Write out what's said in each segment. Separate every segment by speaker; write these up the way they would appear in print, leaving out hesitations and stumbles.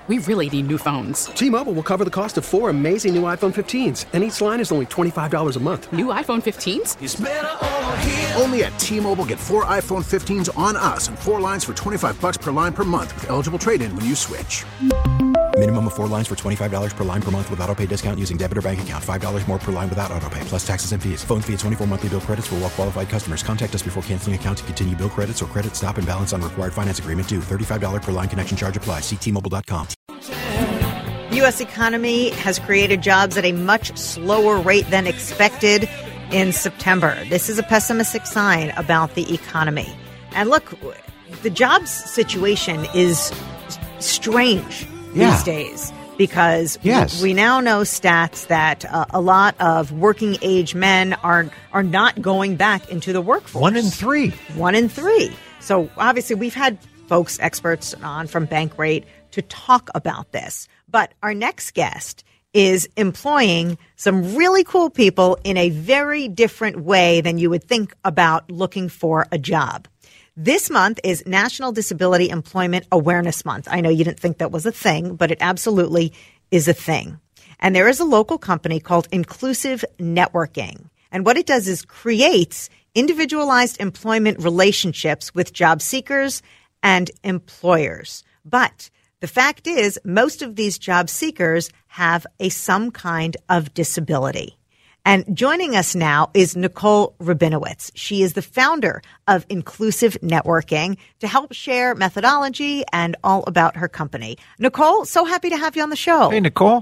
Speaker 1: We really need new phones.
Speaker 2: T-Mobile will cover the cost of 4 amazing new iPhone 15s, and each line is only $25 a month.
Speaker 1: New iPhone 15s?
Speaker 3: It's better over here.
Speaker 4: Only at T-Mobile, get 4 iPhone 15s on us and 4 lines for $25 per line per month with eligible trade-in when you switch.
Speaker 5: Minimum of 4 lines for $25 per line per month with autopay discount using debit or bank account. $5 more per line without autopay, plus taxes and fees. Phone fee at 24 monthly bill credits for well-qualified customers. Contact us before canceling account to continue bill credits or credit stop and balance on required finance agreement due. $35 per line connection charge applies. See T-Mobile.com.
Speaker 6: The U.S. economy has created jobs at a much slower rate than expected in September. This is a pessimistic sign about the economy. And look, the jobs situation is strange these days because we now know stats that a lot of working age men are not going back into the workforce.
Speaker 7: 1 in 3.
Speaker 6: 1 in 3. So obviously we've had folks, experts on from Bankrate to talk about this. But our next guest is employing some really cool people in a very different way than you would think about looking for a job. This month is National Disability Employment Awareness Month. I know you didn't think that was a thing, but it absolutely is a thing. And there is a local company called Inclusive Networking. And what it does is creates individualized employment relationships with job seekers and employers. But the fact is, most of these job seekers have some kind of disability. And joining us now is Nicole Rabinowitz. She is the founder of Inclusive Networking to help share methodology and all about her company. Nicole, so happy to have you on the show.
Speaker 7: Hey, Nicole.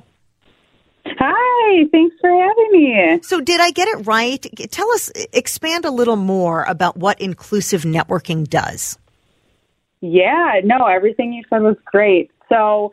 Speaker 8: Hi, thanks for having me.
Speaker 6: So did I get it right? Tell us, expand a little more about what Inclusive Networking does.
Speaker 8: Yeah, no, everything you said was great. So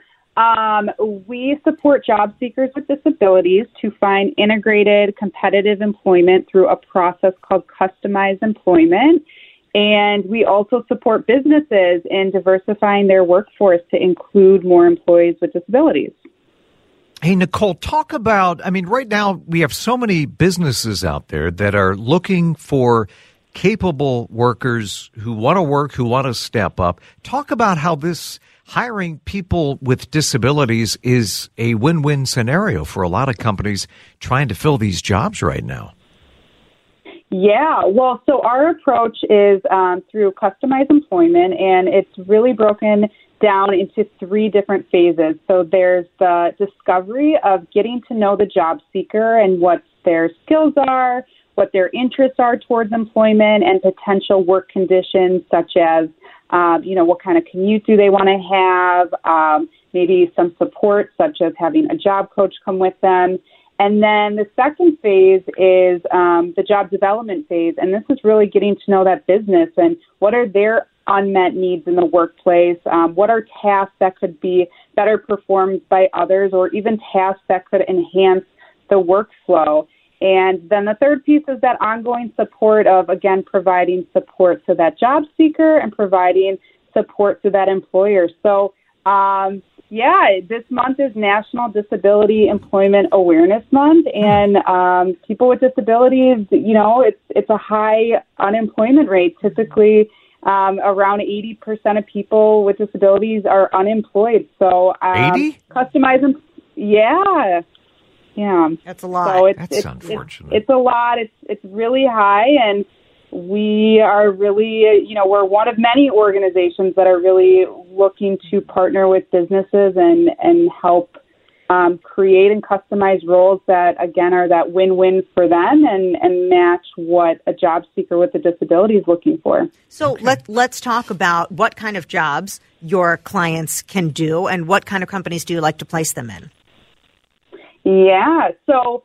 Speaker 8: we support job seekers with disabilities to find integrated, competitive employment through a process called customized employment. And we also support businesses in diversifying their workforce to include more employees with disabilities.
Speaker 7: Hey, Nicole, talk about, right now we have so many businesses out there that are looking for capable workers who want to work, who want to step up. Talk about how this hiring people with disabilities is a win-win scenario for a lot of companies trying to fill these jobs right now.
Speaker 8: Yeah, well, so our approach is through customized employment, and it's really broken down into 3 different phases. So there's the discovery of getting to know the job seeker and what their skills are, what their interests are towards employment, and potential work conditions such as, what kind of commute do they want to have, maybe some support such as having a job coach come with them. And then the second phase is the job development phase, and this is really getting to know that business and what are their unmet needs in the workplace, what are tasks that could be better performed by others, or even tasks that could enhance the workflow. And then the third piece is that ongoing support of, again, providing support to that job seeker and providing support to that employer. So, this month is National Disability Employment Awareness Month, and people with disabilities, it's a high unemployment rate. Typically, around 80% of people with disabilities are unemployed. So,
Speaker 7: 80?
Speaker 8: Customize, yeah.
Speaker 6: That's a lot.
Speaker 8: So
Speaker 7: That's unfortunate.
Speaker 8: It's a lot. It's really high, and we are really, we're one of many organizations that are really looking to partner with businesses and help create and customize roles that, again, are that win-win for them and match what a job seeker with a disability is looking for.
Speaker 6: So let's talk about what kind of jobs your clients can do and what kind of companies do you like to place them in?
Speaker 8: Yeah. So,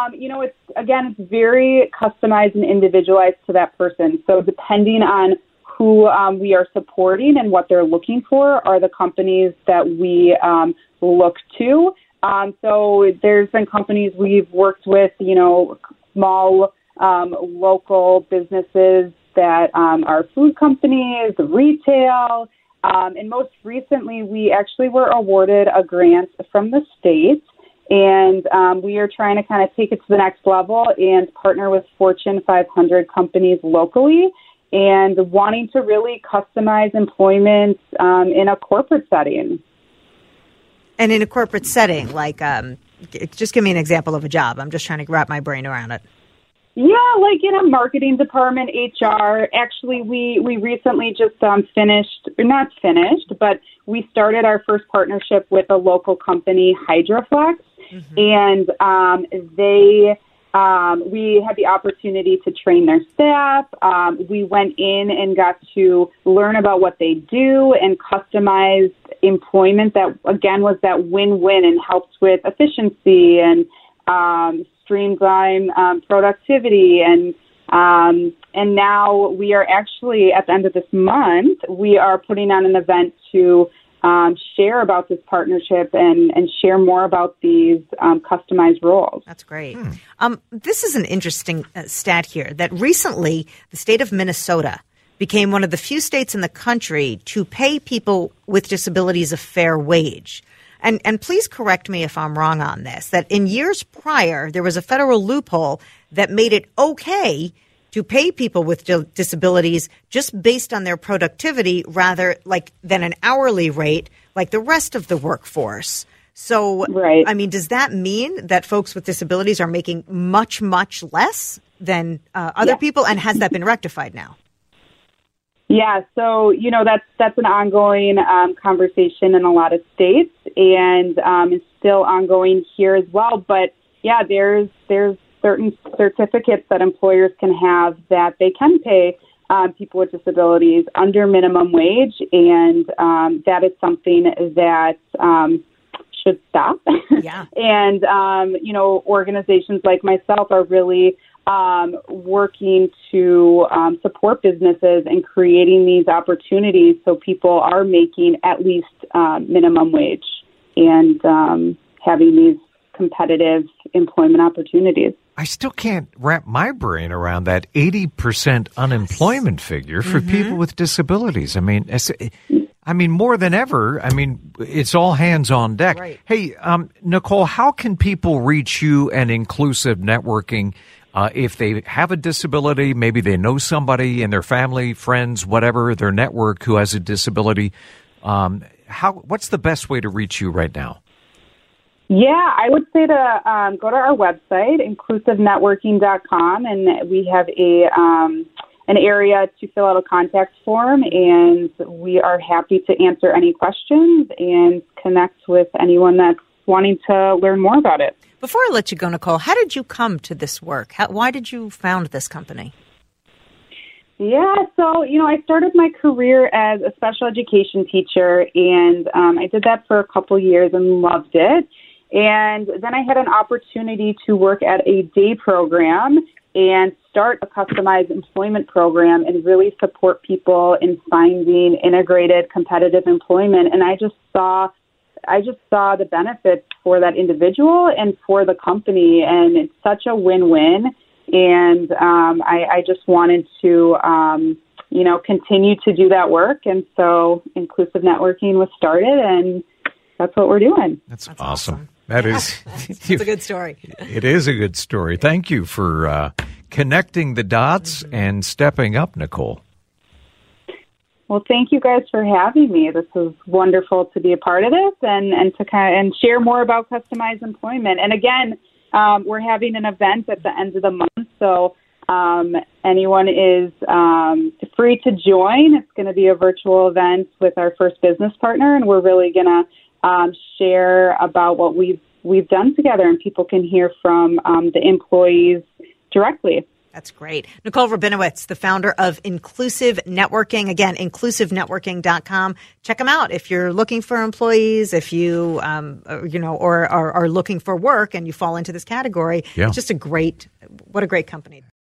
Speaker 8: it's very customized and individualized to that person. So depending on who we are supporting and what they're looking for are the companies that we look to. So there's been companies we've worked with, small local businesses that are food companies, retail. And most recently, we actually were awarded a grant from the state. And we are trying to kind of take it to the next level and partner with Fortune 500 companies locally and wanting to really customize employment in a corporate setting.
Speaker 6: And in a corporate setting, like, just give me an example of a job. I'm just trying to wrap my brain around it.
Speaker 8: Yeah, like in a marketing department, HR. Actually, we recently just not finished, but we started our first partnership with a local company, Hydroflex, and we had the opportunity to train their staff. We went in and got to learn about what they do and customized employment that, again, was that win-win and helped with efficiency and streamline productivity. And now we are actually, at the end of this month, we are putting on an event to share about this partnership and share more about these customized roles.
Speaker 6: That's great. This is an interesting stat here that recently the state of Minnesota became one of the few states in the country to pay people with disabilities a fair wage. And please correct me if I'm wrong on this, that in years prior, there was a federal loophole that made it okay to pay people with disabilities just based on their productivity rather than an hourly rate like the rest of the workforce. So,
Speaker 8: right.
Speaker 6: I mean, does that mean that folks with disabilities are making much, much less than other people? And has that been rectified now?
Speaker 8: Yeah, so, that's an ongoing conversation in a lot of states, and it's still ongoing here as well. But, yeah, there's certain certificates that employers can have that they can pay people with disabilities under minimum wage, and that is something that should stop.
Speaker 6: Yeah.
Speaker 8: And, organizations like myself are really working to support businesses and creating these opportunities so people are making at least minimum wage and having these competitive employment opportunities.
Speaker 7: I still can't wrap my brain around that 80% unemployment figure for people with disabilities. I mean, more than ever, it's all hands on deck.
Speaker 6: Right.
Speaker 7: Hey, Nicole, how can people reach you and Inclusive Networking if they have a disability? Maybe they know somebody in their family, friends, whatever, their network who has a disability. What's the best way to reach you right now?
Speaker 8: Yeah, I would say to go to our website, inclusivenetworking.com, and we have an area to fill out a contact form, and we are happy to answer any questions and connect with anyone that's wanting to learn more about it.
Speaker 6: Before I let you go, Nicole, how did you come to this work? Why did you found this company?
Speaker 8: Yeah, so, I started my career as a special education teacher, and I did that for a couple years and loved it. And then I had an opportunity to work at a day program and start a customized employment program and really support people in finding integrated competitive employment. And I just saw the benefits for that individual and for the company, and it's such a win-win. And I just wanted to, continue to do that work. And so Inclusive Networking was started, and that's what we're doing.
Speaker 7: That's awesome. That is
Speaker 6: That's a good story.
Speaker 7: It is a good story. Thank you for connecting the dots and stepping up, Nicole.
Speaker 8: Well, thank you guys for having me. This was wonderful to be a part of this and to share more about customized employment. And again, we're having an event at the end of the month, so anyone is free to join. It's going to be a virtual event with our first business partner, and we're really going to share about what we've done together, and people can hear from the employees directly.
Speaker 6: That's great. Nicole Rabinowitz, the founder of Inclusive Networking. Again, inclusivenetworking.com. Check them out if you're looking for employees, if you, or are looking for work and you fall into this category.
Speaker 7: Yeah.
Speaker 6: It's just what a great company.